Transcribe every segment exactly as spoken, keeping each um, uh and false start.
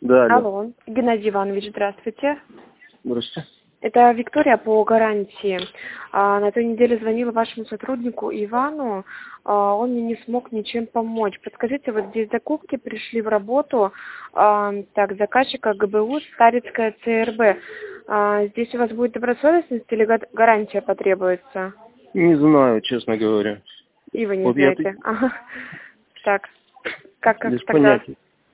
Да, да. Алло, Геннадий Иванович, здравствуйте. Здравствуйте. Это Виктория по гарантии. А, на той неделе звонила вашему сотруднику Ивану, а, он мне не смог ничем помочь. Подскажите, вот здесь закупки пришли в работу, а, так, заказчика ГБУ Старицкая ЦРБ. А, здесь у вас будет добросовестность или га- гарантия потребуется? Не знаю, честно говоря. И вы не Вот я знаете. Ага. Так, как, как без тогда? понятия.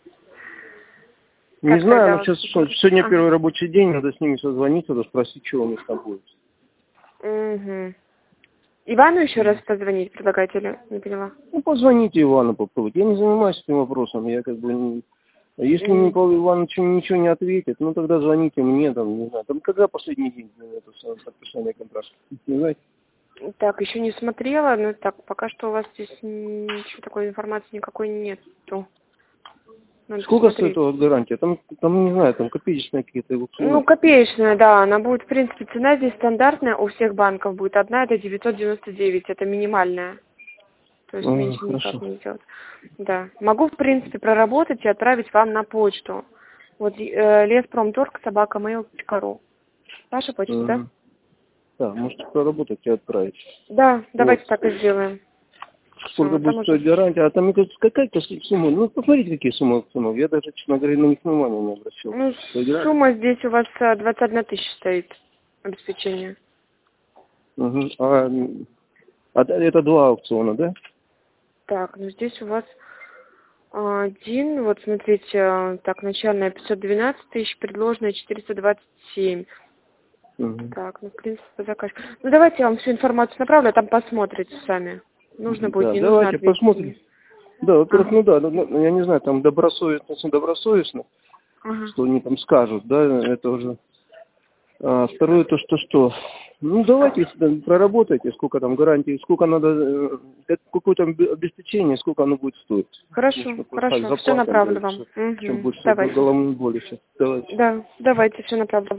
Не Как знаю, тогда но вот сейчас теперь? сегодня Ага. первый рабочий день, надо с ними созвониться, надо спросить, что у них там будет. Угу. Ивану еще раз Мгм. позвонить предлагаете или не поняла? Ну, позвоните Ивану попробуйте. Я не занимаюсь этим вопросом, я как бы не... Если М, Николай Иванович ничего не ответит, ну тогда звоните мне, там, не знаю, там когда последний день ну, это самое подписание контракта? Не знаете? Так, еще не смотрела, но так, пока что у вас здесь ничего такой информации никакой нету. Надо Сколько стоит посмотреть. у вас гарантия? Там, там, не знаю, там копеечные какие-то Ну, условия. копеечная, да, она будет, в принципе, цена здесь стандартная, у всех банков будет одна, это девятьсот девяносто девять, это минимальная. То есть А, меньше никак хорошо. не сделать. Да. Могу, в принципе, проработать и отправить вам на почту. Вот э, леспромторг собака mail точка ру. Ваша почта, да? Мгм. Да, можете проработать и отправить. Да, Вот. давайте так и сделаем. Сколько Все, будет там уже... стоить гарантия? А там, мне кажется, какая-то сумма. Ну, посмотрите, какие суммы акционов. Я даже, честно говоря, на них внимания не обращал. Ну, Поиграли? сумма здесь у вас э, двадцать одна тысяча стоит обеспечение. Угу. А, м, а да, это два аукциона, да? Так, ну здесь у вас а, один, вот смотрите, а, так, начальная пятьсот двенадцать тысяч, предложенная четыреста двадцать семь. Угу. Так, ну, в принципе, по заказчику. Ну, давайте я вам всю информацию направлю, а там посмотрите сами. Нужно будет, Да, не нужно, давайте ответите посмотрим. мне. Да, во-первых, Ага, ну да, ну, ну, я не знаю, там добросовестно, недобросовестно, ага. что они там скажут, да, это уже. А, второе, то, что что. Ну, давайте если там проработайте, сколько там гарантий, сколько надо, э, как- какое там бе- обеспечение, сколько оно будет стоить. Может, Хорошо, мы просто так хорошо, все заплатим, да, направлю и вам. всё. Чем Угу. больше Давайте. головной боли сейчас. Давайте. Да, давайте, все направлю.